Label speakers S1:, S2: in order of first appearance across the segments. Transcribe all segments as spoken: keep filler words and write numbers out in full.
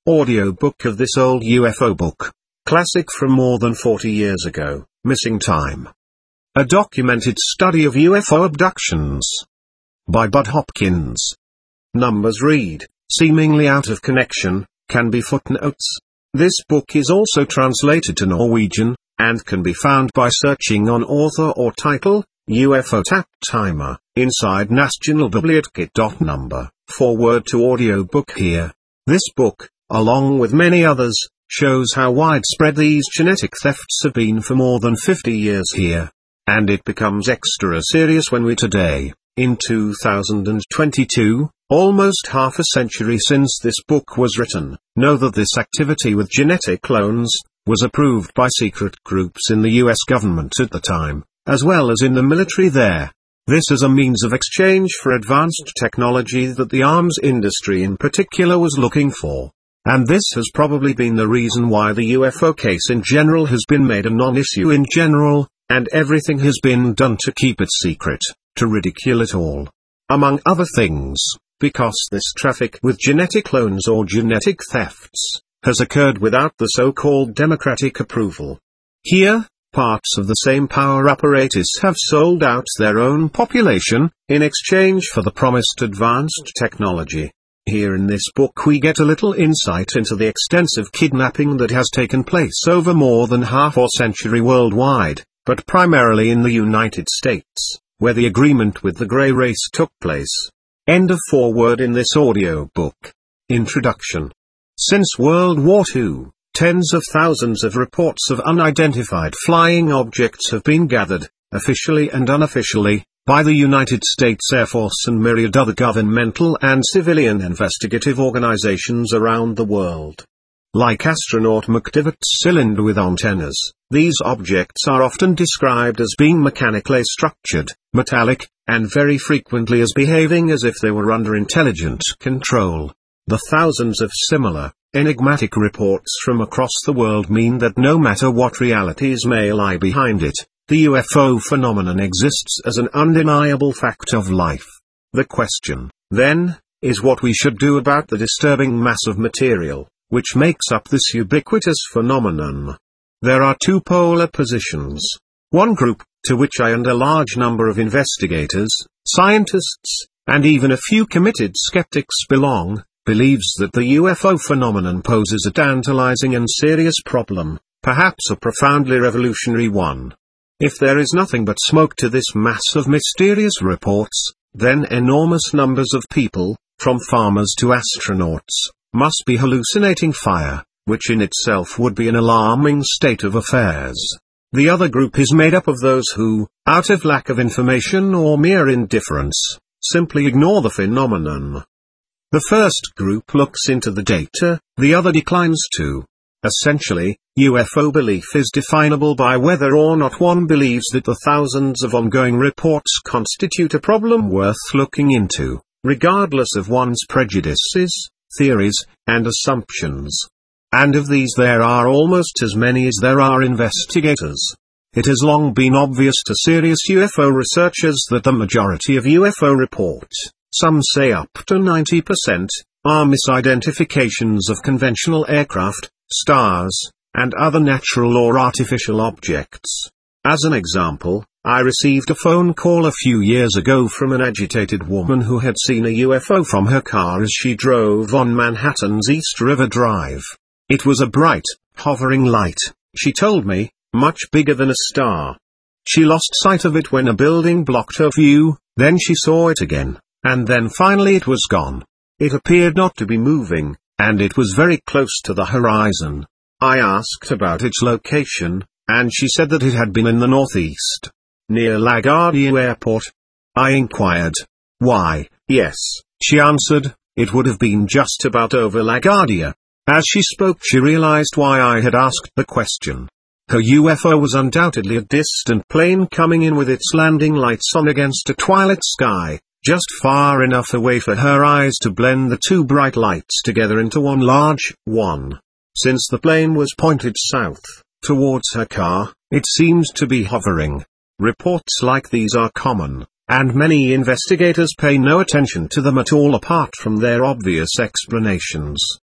S1: Audiobook of this old U F O book. Classic from more than forty years ago, Missing Time. A documented study of U F O abductions. By Bud Hopkins. Numbers read, seemingly out of connection, can be footnotes. This book is also translated to Norwegian, and can be found by searching on author or title, U F O Tap Timer, inside Nasjonalbiblioteket. Number, forward to audiobook here. This book, along with many others, shows how widespread these genetic thefts have been for more than fifty years here. And it becomes extra serious when we today, in two thousand twenty-two, almost half a century since this book was written, know that this activity with genetic clones was approved by secret groups in the U S government at the time, as well as in the military there. This is a means of exchange for advanced technology that the arms industry in particular was looking for. And this has probably been the reason why the U F O case in general has been made a non-issue in general, and everything has been done to keep it secret, to ridicule it all. Among other things, because this traffic with genetic clones or genetic thefts has occurred without the so-called democratic approval. Here, parts of the same power apparatus have sold out their own population, in exchange for the promised advanced technology. Here in this book we get a little insight into the extensive kidnapping that has taken place over more than half a century worldwide, but primarily in the United States, where the agreement with the Grey race took place. End of foreword in this audio book. Introduction. Since World War Two, tens of thousands of reports of unidentified flying objects have been gathered, officially and unofficially, by the United States Air Force and myriad other governmental and civilian investigative organizations around the world. Like astronaut McDivot's cylinder with antennas, these objects are often described as being mechanically structured, metallic, and very frequently as behaving as if they were under intelligent control. The thousands of similar, enigmatic reports from across the world mean that no matter what realities may lie behind it, the U F O phenomenon exists as an undeniable fact of life. The question, then, is what we should do about the disturbing mass of material, which makes up this ubiquitous phenomenon. There are two polar positions. One group, to which I and a large number of investigators, scientists, and even a few committed skeptics belong, believes that the U F O phenomenon poses a tantalizing and serious problem, perhaps a profoundly revolutionary one. If there is nothing but smoke to this mass of mysterious reports, then enormous numbers of people, from farmers to astronauts, must be hallucinating fire, which in itself would be an alarming state of affairs. The other group is made up of those who, out of lack of information or mere indifference, simply ignore the phenomenon. The first group looks into the data, the other declines to. Essentially, U F O belief is definable by whether or not one believes that the thousands of ongoing reports constitute a problem worth looking into, regardless of one's prejudices, theories, and assumptions. And of these there are almost as many as there are investigators. It has long been obvious to serious U F O researchers that the majority of U F O reports, some say up to ninety percent, are misidentifications of conventional aircraft, stars, and other natural or artificial objects. As an example, I received a phone call a few years ago from an agitated woman who had seen a U F O from her car as she drove on Manhattan's East River Drive. It was a bright, hovering light, she told me, much bigger than a star. She lost sight of it when a building blocked her view, then she saw it again, and then finally it was gone. It appeared not to be moving, and it was very close to the horizon. I asked about its location, and she said that it had been in the northeast, near LaGuardia Airport. I inquired, why? Yes, she answered, it would have been just about over LaGuardia. As she spoke she realized why I had asked the question. Her U F O was undoubtedly a distant plane coming in with its landing lights on against a twilight sky, just far enough away for her eyes to blend the two bright lights together into one large one. Since the plane was pointed south, towards her car, it seemed to be hovering. Reports like these are common, and many investigators pay no attention to them at all apart from their obvious explanations.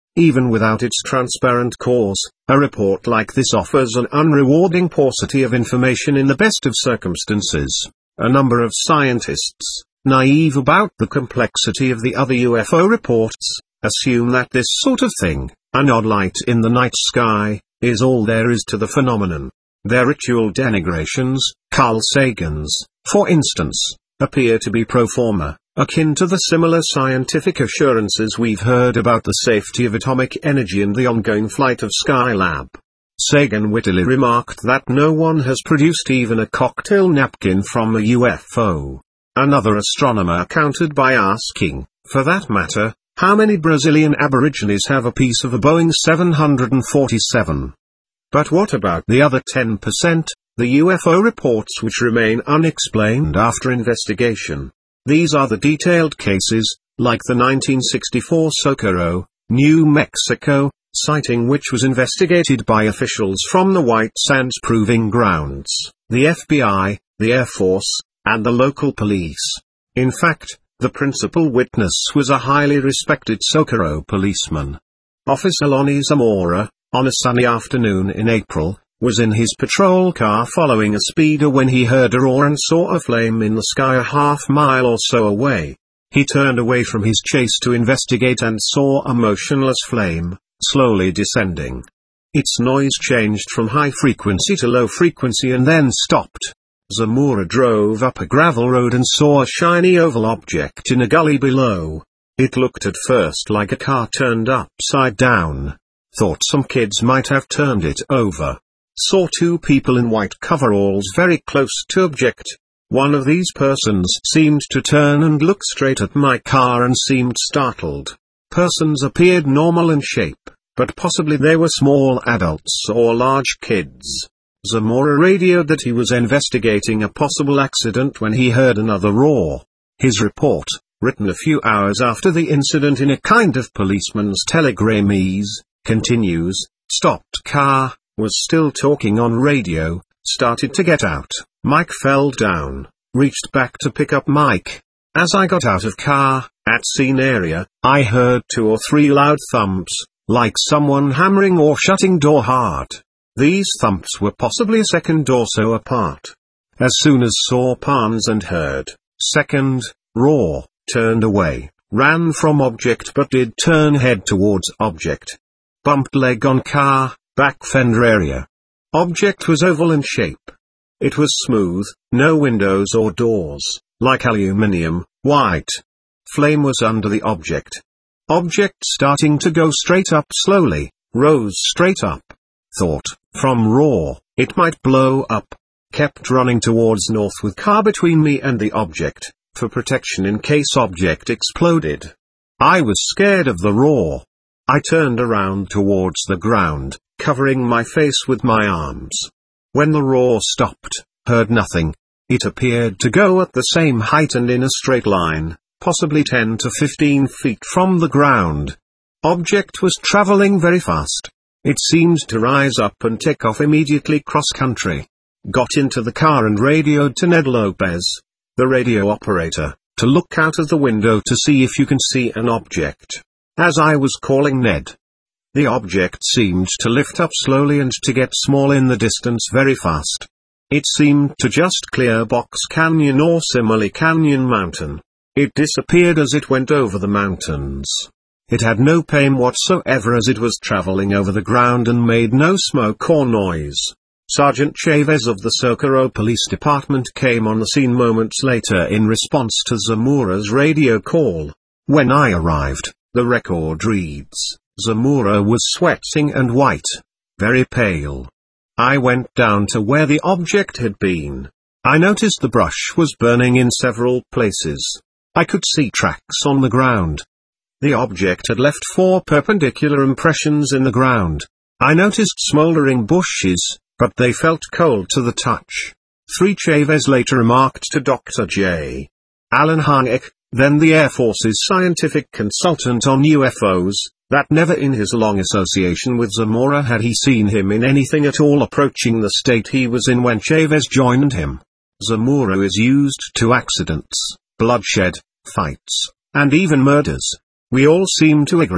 S1: Even without its transparent cause, a report like this offers an unrewarding paucity of information in the best of circumstances. A number of scientists, naive about the complexity of the other U F O reports, assume that this sort of thing, an odd light in the night sky, is all there is to the phenomenon. Their ritual denigrations, Carl Sagan's, for instance, appear to be pro forma, akin to the similar scientific assurances we've heard about the safety of atomic energy and the ongoing flight of Skylab. Sagan wittily remarked that no one has produced even a cocktail napkin from a U F O. Another astronomer countered by asking, for that matter, how many Brazilian aborigines have a piece of a Boeing seven forty-seven? But what about the other ten percent, the U F O reports which remain unexplained after investigation? These are the detailed cases, like the nineteen sixty-four Socorro, New Mexico, sighting which was investigated by officials from the White Sands Proving Grounds, the F B I, the Air Force, and the local police. In fact, the principal witness was a highly respected Socorro policeman. Officer Lonnie Zamora, on a sunny afternoon in April, was in his patrol car following a speeder when he heard a roar and saw a flame in the sky a half mile or so away. He turned away from his chase to investigate and saw a motionless flame, slowly descending. Its noise changed from high frequency to low frequency and then stopped. Zamora drove up a gravel road and saw a shiny oval object in a gully below. It looked at first like a car turned upside down. Thought some kids might have turned it over. Saw two people in white coveralls very close to object. One of these persons seemed to turn and look straight at my car and seemed startled. Persons appeared normal in shape, but possibly they were small adults or large kids. Zamora radioed that he was investigating a possible accident when he heard another roar. His report, written a few hours after the incident in a kind of policeman's telegrammese, continues, stopped car, was still talking on radio, started to get out, Mike fell down, reached back to pick up Mike. As I got out of car, at scene area, I heard two or three loud thumps, like someone hammering or shutting door hard. These thumps were possibly a second or so apart. As soon as saw Pans and heard, second, roar, turned away, ran from object but did turn head towards object. Bumped leg on car, back fender area. Object was oval in shape. It was smooth, no windows or doors, like aluminium, white. Flame was under the object. Object starting to go straight up slowly, rose straight up. Thought, from roar, it might blow up. Kept running towards north with car between me and the object, for protection in case object exploded. I was scared of the roar. I turned around towards the ground, covering my face with my arms. When the roar stopped, heard nothing. It appeared to go at the same height and in a straight line, possibly ten to fifteen feet from the ground. Object was traveling very fast. It seemed to rise up and take off immediately cross-country. Got into the car and radioed to Ned Lopez, the radio operator, to look out of the window to see if you can see an object. As I was calling Ned, the object seemed to lift up slowly and to get small in the distance very fast. It seemed to just clear Box Canyon or Simile Canyon Mountain. It disappeared as it went over the mountains. It had no pain whatsoever as it was traveling over the ground and made no smoke or noise. Sergeant Chavez of the Socorro Police Department came on the scene moments later in response to Zamora's radio call. When I arrived, the record reads, Zamora was sweating and white, very pale. I went down to where the object had been. I noticed the brush was burning in several places. I could see tracks on the ground. The object had left four perpendicular impressions in the ground. I noticed smoldering bushes, but they felt cold to the touch. three Chavez later remarked to Doctor J. Allen Hynek, then the Air Force's scientific consultant on U F Os, that never in his long association with Zamora had he seen him in anything at all approaching the state he was in when Chavez joined him. Zamora is used to accidents, bloodshed, fights, and even murders. We all seem to agree,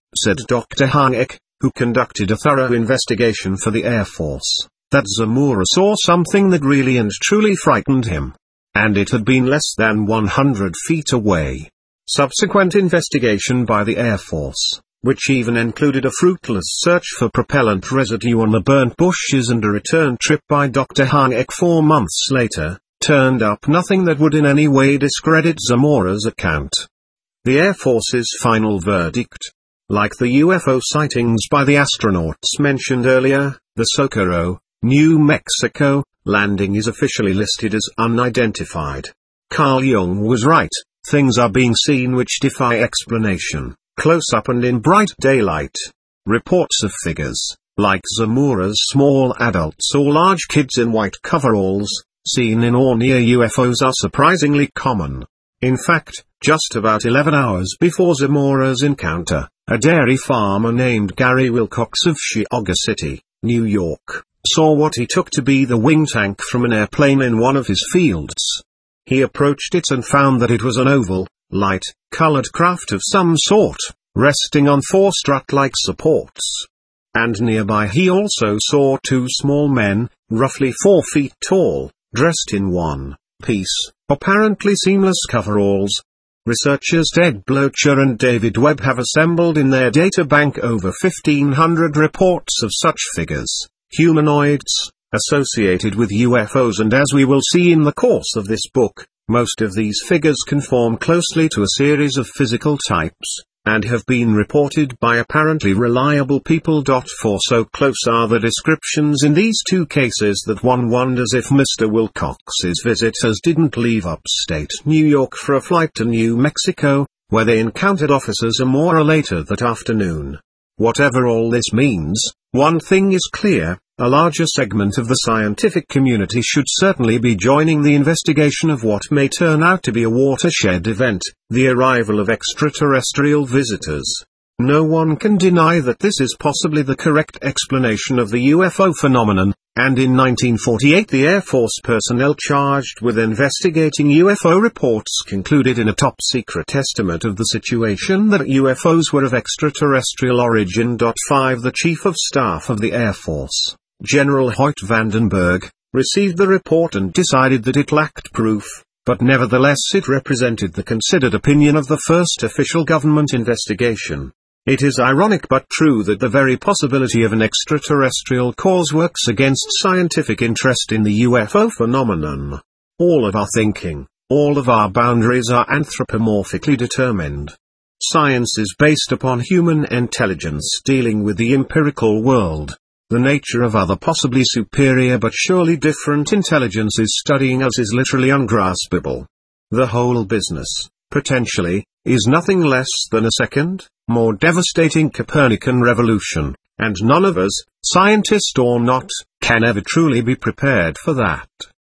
S1: said Doctor Hayek, who conducted a thorough investigation for the Air Force, that Zamora saw something that really and truly frightened him. And it had been less than one hundred feet away. Subsequent investigation by the Air Force, which even included a fruitless search for propellant residue on the burnt bushes and a return trip by Doctor Hayek four months later, turned up nothing that would in any way discredit Zamora's account. The Air Force's final verdict. Like the U F O sightings by the astronauts mentioned earlier, the Socorro, New Mexico, landing is officially listed as unidentified. Carl Jung was right, things are being seen which defy explanation, close up and in bright daylight. Reports of figures, like Zamora's small adults or large kids in white coveralls, seen in or near U F Os are surprisingly common. In fact, just about eleven hours before Zamora's encounter, a dairy farmer named Gary Wilcox of Cuyahoga City, New York, saw what he took to be the wing tank from an airplane in one of his fields. He approached it and found that it was an oval, light-colored craft of some sort, resting on four strut-like supports. And nearby he also saw two small men, roughly four feet tall, dressed in one-piece, apparently seamless coveralls. Researchers Ted Blocher and David Webb have assembled in their databank over fifteen hundred reports of such figures, humanoids, associated with U F Os, and as we will see in the course of this book, most of these figures conform closely to a series of physical types, and have been reported by apparently reliable people. For so close are the descriptions in these two cases that one wonders if Mister Wilcox's visitors didn't leave upstate New York for a flight to New Mexico, where they encountered Officer Zamora later that afternoon. Whatever all this means, one thing is clear: a larger segment of the scientific community should certainly be joining the investigation of what may turn out to be a watershed event, the arrival of extraterrestrial visitors. No one can deny that this is possibly the correct explanation of the U F O phenomenon, and in nineteen forty-eight the Air Force personnel charged with investigating U F O reports concluded in a top-secret estimate of the situation that U F Os were of extraterrestrial origin. five The Chief of Staff of the Air Force, General Hoyt Vandenberg, received the report and decided that it lacked proof, but nevertheless it represented the considered opinion of the first official government investigation. It is ironic but true that the very possibility of an extraterrestrial cause works against scientific interest in the U F O phenomenon. All of our thinking, all of our boundaries are anthropomorphically determined. Science is based upon human intelligence dealing with the empirical world. The nature of other possibly superior but surely different intelligences studying us is literally ungraspable. The whole business, potentially, is nothing less than a second, more devastating Copernican revolution, and none of us, scientist or not, can ever truly be prepared for that.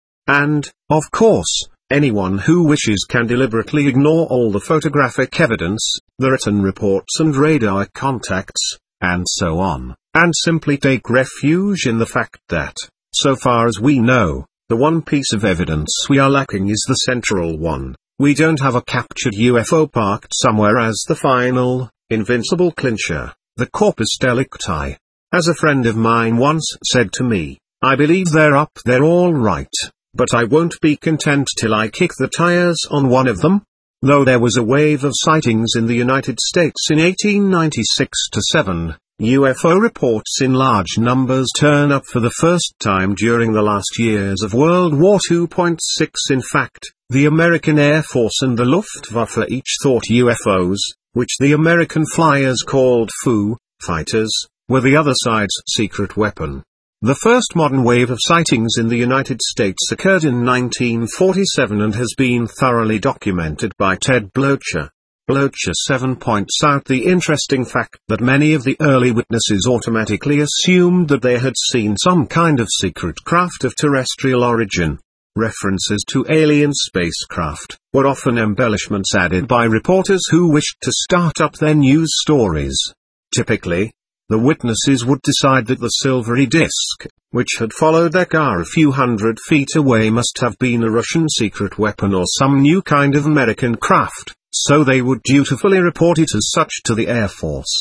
S1: And, of course, anyone who wishes can deliberately ignore all the photographic evidence, the written reports and radar contacts, and so on, and simply take refuge in the fact that, so far as we know, the one piece of evidence we are lacking is the central one. We don't have a captured U F O parked somewhere as the final, invincible clincher, the corpus delicti. As a friend of mine once said to me, I believe they're up there all right, but I won't be content till I kick the tires on one of them. Though there was a wave of sightings in the United States in eighteen ninety-six to seven, U F O reports in large numbers turn up for the first time during the last years of World War Two. six In fact, the American Air Force and the Luftwaffe each thought U F Os, which the American flyers called Foo Fighters, were the other side's secret weapon. The first modern wave of sightings in the United States occurred in nineteen forty-seven and has been thoroughly documented by Ted Blocher. Blocher seven points out the interesting fact that many of the early witnesses automatically assumed that they had seen some kind of secret craft of terrestrial origin. References to alien spacecraft were often embellishments added by reporters who wished to start up their news stories. Typically, the witnesses would decide that the silvery disk, which had followed their car a few hundred feet away, must have been a Russian secret weapon or some new kind of American craft, so they would dutifully report it as such to the Air Force.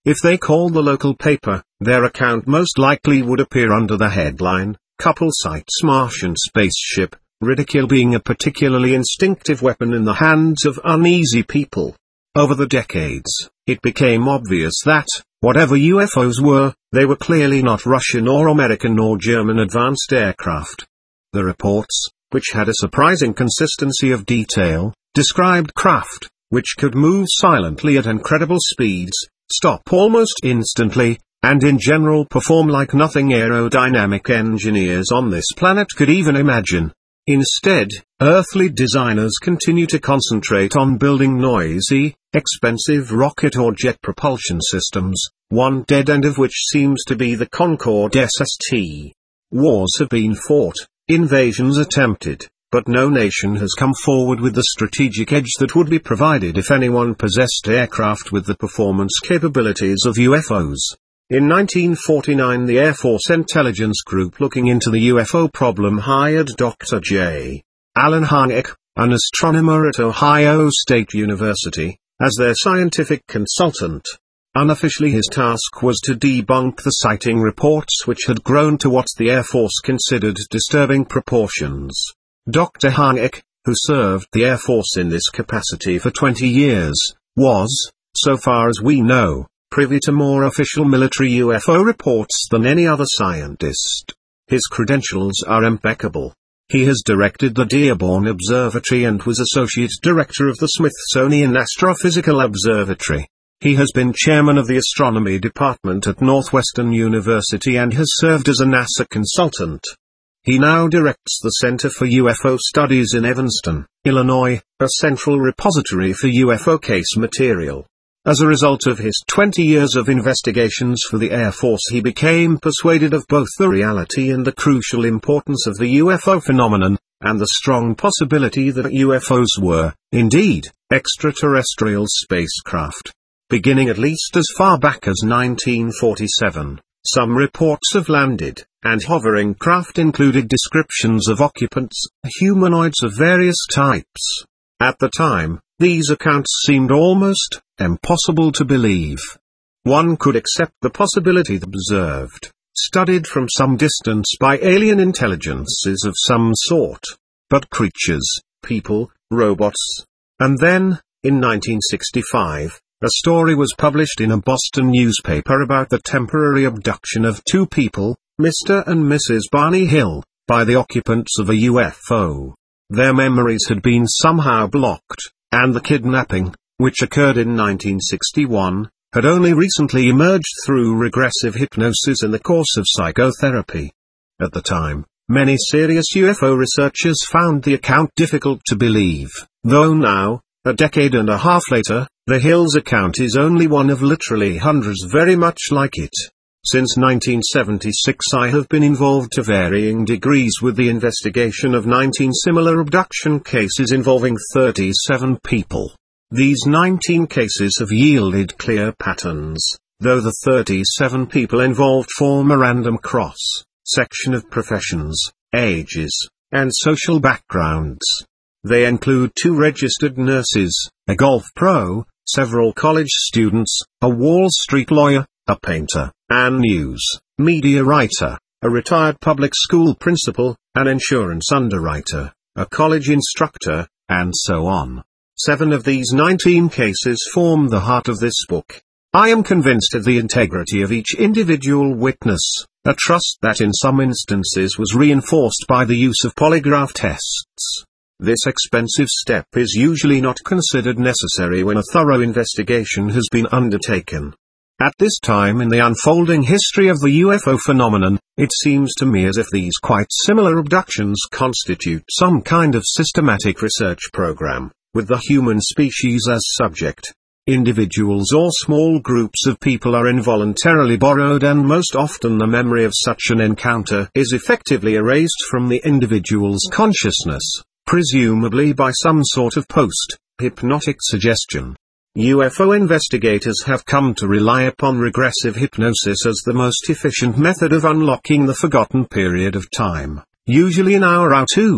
S1: If they called the local paper, their account most likely would appear under the headline, "Couple Sights Martian Spaceship," ridicule being a particularly instinctive weapon in the hands of uneasy people. Over the decades, it became obvious that, whatever U F Os were, they were clearly not Russian or American or German advanced aircraft. The reports, which had a surprising consistency of detail, described craft, which could move silently at incredible speeds, stop almost instantly, and in general perform like nothing aerodynamic engineers on this planet could even imagine. Instead, earthly designers continue to concentrate on building noisy, expensive rocket or jet propulsion systems, one dead end of which seems to be the Concorde S S T. Wars have been fought, invasions attempted, but no nation has come forward with the strategic edge that would be provided if anyone possessed aircraft with the performance capabilities of U F Os. In nineteen forty-nine, the Air Force Intelligence Group looking into the U F O problem hired Doctor J. Allen Hynek, an astronomer at Ohio State University, as their scientific consultant. Unofficially, his task was to debunk the sighting reports which had grown to what the Air Force considered disturbing proportions. Doctor Hynek, who served the Air Force in this capacity for twenty years, was, so far as we know, privy to more official military U F O reports than any other scientist. His credentials are impeccable. He has directed the Dearborn Observatory and was Associate Director of the Smithsonian Astrophysical Observatory. He has been chairman of the Astronomy Department at Northwestern University and has served as a NASA consultant. He now directs the Center for U F O Studies in Evanston, Illinois, a central repository for U F O case material. As a result of his twenty years of investigations for the Air Force, he became persuaded of both the reality and the crucial importance of the U F O phenomenon, and the strong possibility that U F Os were, indeed, extraterrestrial spacecraft. Beginning at least as far back as nineteen forty-seven, some reports of landed and hovering craft included descriptions of occupants, humanoids of various types. At the time, these accounts seemed almost impossible to believe. One could accept the possibility that observed, studied from some distance by alien intelligences of some sort. But creatures, people, robots. And then, in nineteen sixty-five, a story was published in a Boston newspaper about the temporary abduction of two people, Mister and Missus Barney Hill, by the occupants of a U F O. Their memories had been somehow blocked, and the kidnapping, which occurred in nineteen sixty-one, had only recently emerged through regressive hypnosis in the course of psychotherapy. At the time, many serious U F O researchers found the account difficult to believe, though now, a decade and a half later, the Hills account is only one of literally hundreds very much like it. Since nineteen seventy-six, I have been involved to varying degrees with the investigation of nineteen similar abduction cases involving thirty-seven people. These nineteen cases have yielded clear patterns, though the thirty-seven people involved form a random cross-section of professions, ages, and social backgrounds. They include two registered nurses, a golf pro, several college students, a Wall Street lawyer, a painter, and news media writer, a retired public school principal, an insurance underwriter, a college instructor, and so on. Seven of these nineteen cases form the heart of this book. I am convinced of the integrity of each individual witness, a trust that in some instances was reinforced by the use of polygraph tests. This expensive step is usually not considered necessary when a thorough investigation has been undertaken. At this time in the unfolding history of the U F O phenomenon, it seems to me as if these quite similar abductions constitute some kind of systematic research program, with the human species as subject. Individuals or small groups of people are involuntarily borrowed, and most often the memory of such an encounter is effectively erased from the individual's consciousness, presumably by some sort of post-hypnotic suggestion. U F O investigators have come to rely upon regressive hypnosis as the most efficient method of unlocking the forgotten period of time, usually an hour or two,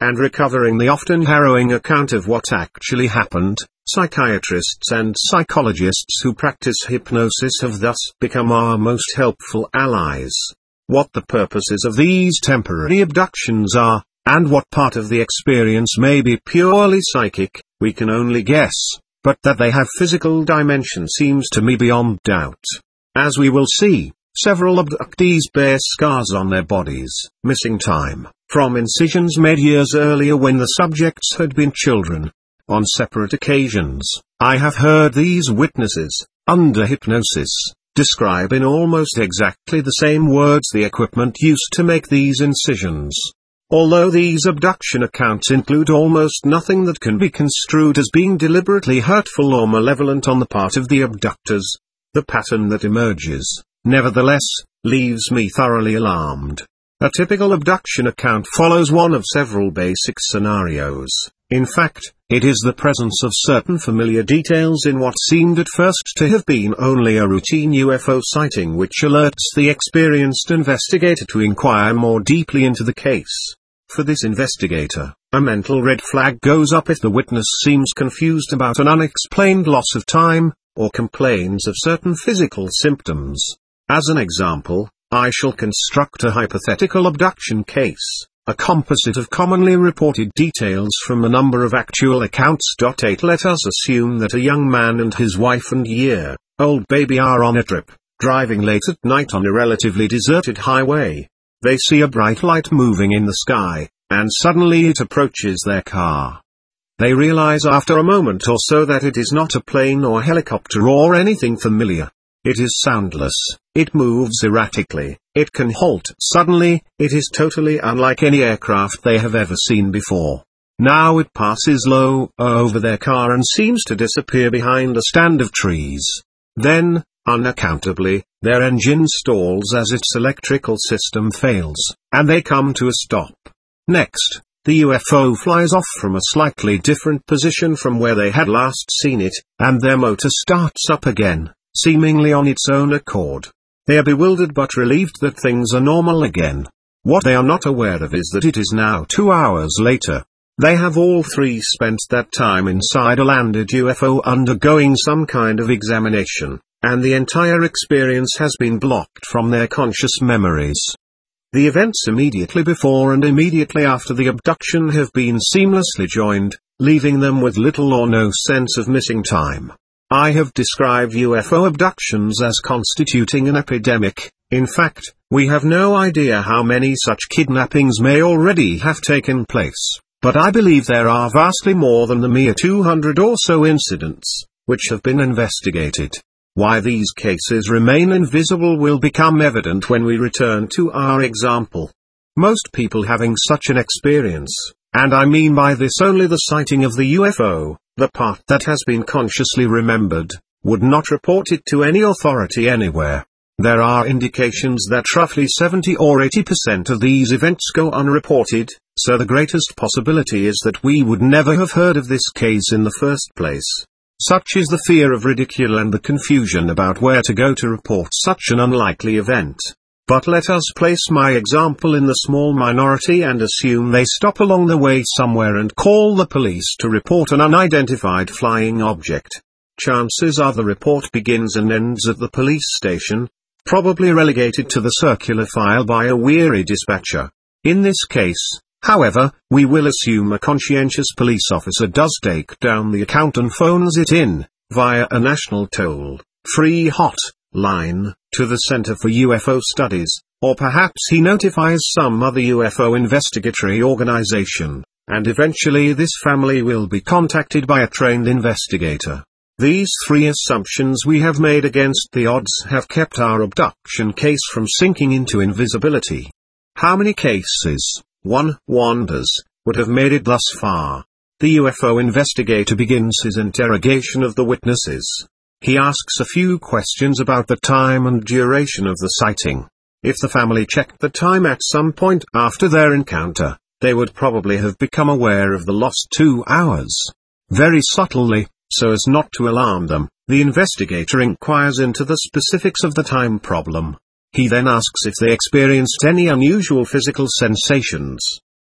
S1: and recovering the often harrowing account of what actually happened, psychiatrists and psychologists who practice hypnosis have thus become our most helpful allies. What the purposes of these temporary abductions are, and what part of the experience may be purely psychic, we can only guess, but that they have physical dimension seems to me beyond doubt. As we will see, several abductees bear scars on their bodies, missing time, from incisions made years earlier when the subjects had been children. On separate occasions, I have heard these witnesses, under hypnosis, describe in almost exactly the same words the equipment used to make these incisions. Although these abduction accounts include almost nothing that can be construed as being deliberately hurtful or malevolent on the part of the abductors, the pattern that emerges, nevertheless, leaves me thoroughly alarmed. A typical abduction account follows one of several basic scenarios. In fact, it is the presence of certain familiar details in what seemed at first to have been only a routine U F O sighting which alerts the experienced investigator to inquire more deeply into the case. For this investigator, a mental red flag goes up if the witness seems confused about an unexplained loss of time, or complains of certain physical symptoms. As an example, I shall construct a hypothetical abduction case, a composite of commonly reported details from a number of actual accounts. eight Let us assume that a young man and his wife and year-old baby are on a trip, driving late at night on a relatively deserted highway. They see a bright light moving in the sky, and suddenly it approaches their car. They realize after a moment or so that it is not a plane or helicopter or anything familiar. It is soundless, it moves erratically, it can halt suddenly, it is totally unlike any aircraft they have ever seen before. Now it passes low over their car and seems to disappear behind a stand of trees. Then, unaccountably, their engine stalls as its electrical system fails, and they come to a stop. Next, the U F O flies off from a slightly different position from where they had last seen it, and their motor starts up again, seemingly on its own accord. They are bewildered but relieved that things are normal again. What they are not aware of is that it is now two hours later. They have all three spent that time inside a landed U F O undergoing some kind of examination, and the entire experience has been blocked from their conscious memories. The events immediately before and immediately after the abduction have been seamlessly joined, leaving them with little or no sense of missing time. I have described U F O abductions as constituting an epidemic. In fact, we have no idea how many such kidnappings may already have taken place, but I believe there are vastly more than the mere two hundred or so incidents, which have been investigated. Why these cases remain invisible will become evident when we return to our example. Most people having such an experience, and I mean by this only the sighting of the U F O, the part that has been consciously remembered, would not report it to any authority anywhere. There are indications that roughly seventy or eighty percent of these events go unreported, so the greatest possibility is that we would never have heard of this case in the first place. Such is the fear of ridicule and the confusion about where to go to report such an unlikely event. But let us place my example in the small minority and assume they stop along the way somewhere and call the police to report an unidentified flying object. Chances are the report begins and ends at the police station, probably relegated to the circular file by a weary dispatcher. In this case, however, we will assume a conscientious police officer does take down the account and phones it in, via a national toll-free hot line, to the Center for U F O Studies, or perhaps he notifies some other U F O investigatory organization, and eventually this family will be contacted by a trained investigator. These three assumptions we have made against the odds have kept our abduction case from sinking into invisibility. How many cases, one wonders, would have made it thus far? The U F O investigator begins his interrogation of the witnesses. He asks a few questions about the time and duration of the sighting. If the family checked the time at some point after their encounter, they would probably have become aware of the lost two hours. Very subtly, so as not to alarm them, the investigator inquires into the specifics of the time problem. He then asks if they experienced any unusual physical sensations.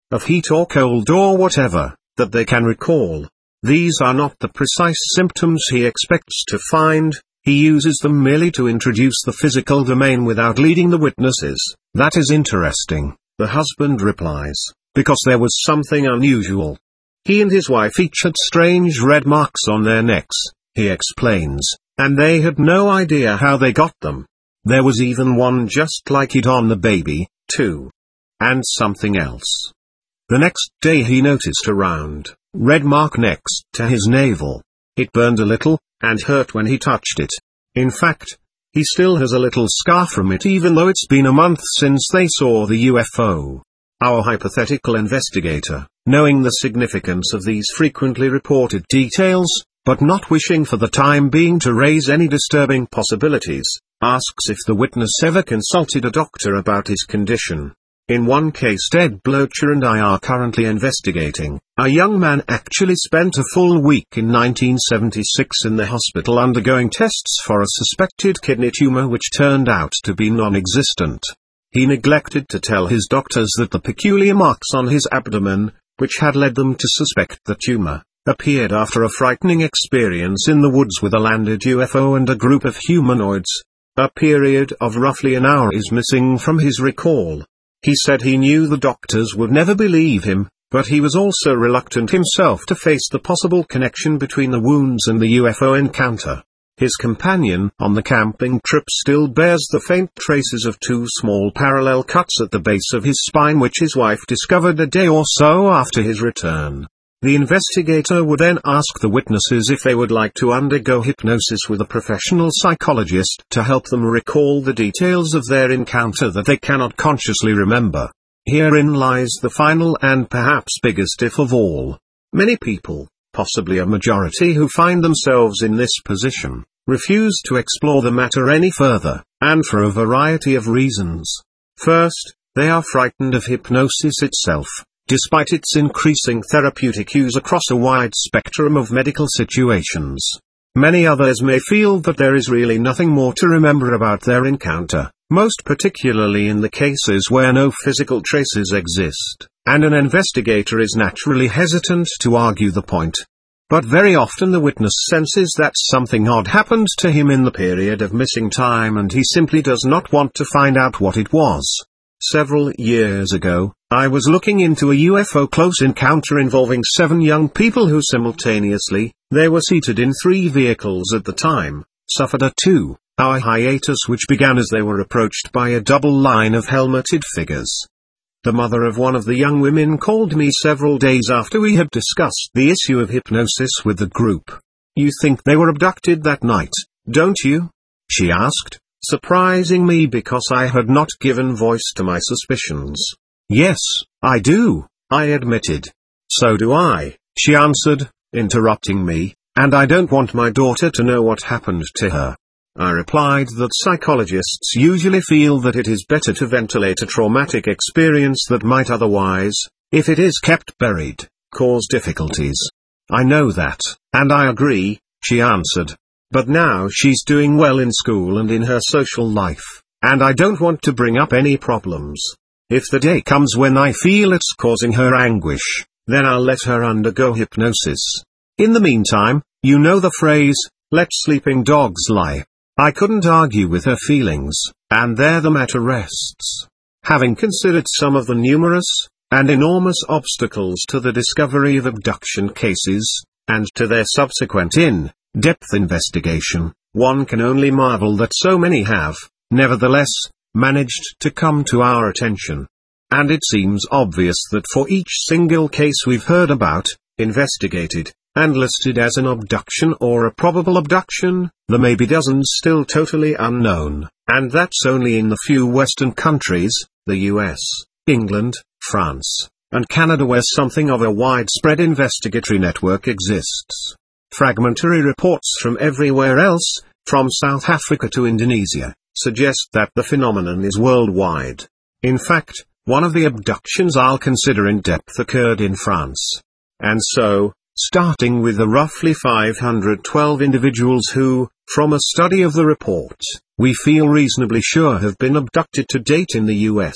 S1: of heat or cold or whatever, that they can recall. These are not the precise symptoms he expects to find. He uses them merely to introduce the physical domain without leading the witnesses. That is interesting, the husband replies, because there was something unusual. He and his wife each had strange red marks on their necks, he explains, and they had no idea how they got them. There was even one just like it on the baby, too. And something else. The next day he noticed a round, red mark next to his navel. It burned a little, and hurt when he touched it. In fact, he still has a little scar from it even though it's been a month since they saw the U F O. Our hypothetical investigator, knowing the significance of these frequently reported details, but not wishing for the time being to raise any disturbing possibilities, asks if the witness ever consulted a doctor about his condition. In one case Ted Blocher and I are currently investigating, a young man actually spent a full week in nineteen seventy-six in the hospital undergoing tests for a suspected kidney tumor which turned out to be non-existent. He neglected to tell his doctors that the peculiar marks on his abdomen, which had led them to suspect the tumor, appeared after a frightening experience in the woods with a landed U F O and a group of humanoids. A period of roughly an hour is missing from his recall. He said he knew the doctors would never believe him, but he was also reluctant himself to face the possible connection between the wounds and the U F O encounter. His companion on the camping trip still bears the faint traces of two small parallel cuts at the base of his spine which his wife discovered a day or so after his return. The investigator would then ask the witnesses if they would like to undergo hypnosis with a professional psychologist to help them recall the details of their encounter that they cannot consciously remember. Herein lies the final and perhaps biggest if of all. Many people, possibly a majority who find themselves in this position, refuse to explore the matter any further, and for a variety of reasons. First, they are frightened of hypnosis itself, despite its increasing therapeutic use across a wide spectrum of medical situations. Many others may feel that there is really nothing more to remember about their encounter, most particularly in the cases where no physical traces exist, and an investigator is naturally hesitant to argue the point. But very often the witness senses that something odd happened to him in the period of missing time and he simply does not want to find out what it was. Several years ago, I was looking into a U F O close encounter involving seven young people who simultaneously, they were seated in three vehicles at the time, suffered a two-hour hiatus which began as they were approached by a double line of helmeted figures. The mother of one of the young women called me several days after we had discussed the issue of hypnosis with the group. "You think they were abducted that night, don't you?" she asked, surprising me because I had not given voice to my suspicions. "Yes, I do," I admitted. "So do I," she answered, interrupting me, "and I don't want my daughter to know what happened to her." I replied that psychologists usually feel that it is better to ventilate a traumatic experience that might otherwise, if it is kept buried, cause difficulties. "I know that, and I agree," she answered. "But now she's doing well in school and in her social life, and I don't want to bring up any problems. If the day comes when I feel it's causing her anguish, then I'll let her undergo hypnosis. In the meantime, you know the phrase, let sleeping dogs lie." I couldn't argue with her feelings, and there the matter rests. Having considered some of the numerous, and enormous obstacles to the discovery of abduction cases, and to their subsequent in-depth investigation, one can only marvel that so many have, nevertheless, managed to come to our attention. And it seems obvious that for each single case we've heard about, investigated, and listed as an abduction or a probable abduction, there may be dozens still totally unknown, and that's only in the few Western countries, the U S, England, France, and Canada where something of a widespread investigatory network exists. Fragmentary reports from everywhere else, from South Africa to Indonesia, suggest that the phenomenon is worldwide. In fact, one of the abductions I'll consider in depth occurred in France. And so, starting with the roughly five hundred twelve individuals who, from a study of the report, we feel reasonably sure have been abducted to date in the U S,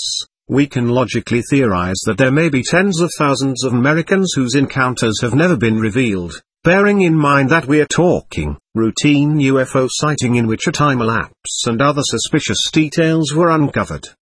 S1: we can logically theorize that there may be tens of thousands of Americans whose encounters have never been revealed, bearing in mind that we are talking routine U F O sighting in which a time elapse and other suspicious details were uncovered.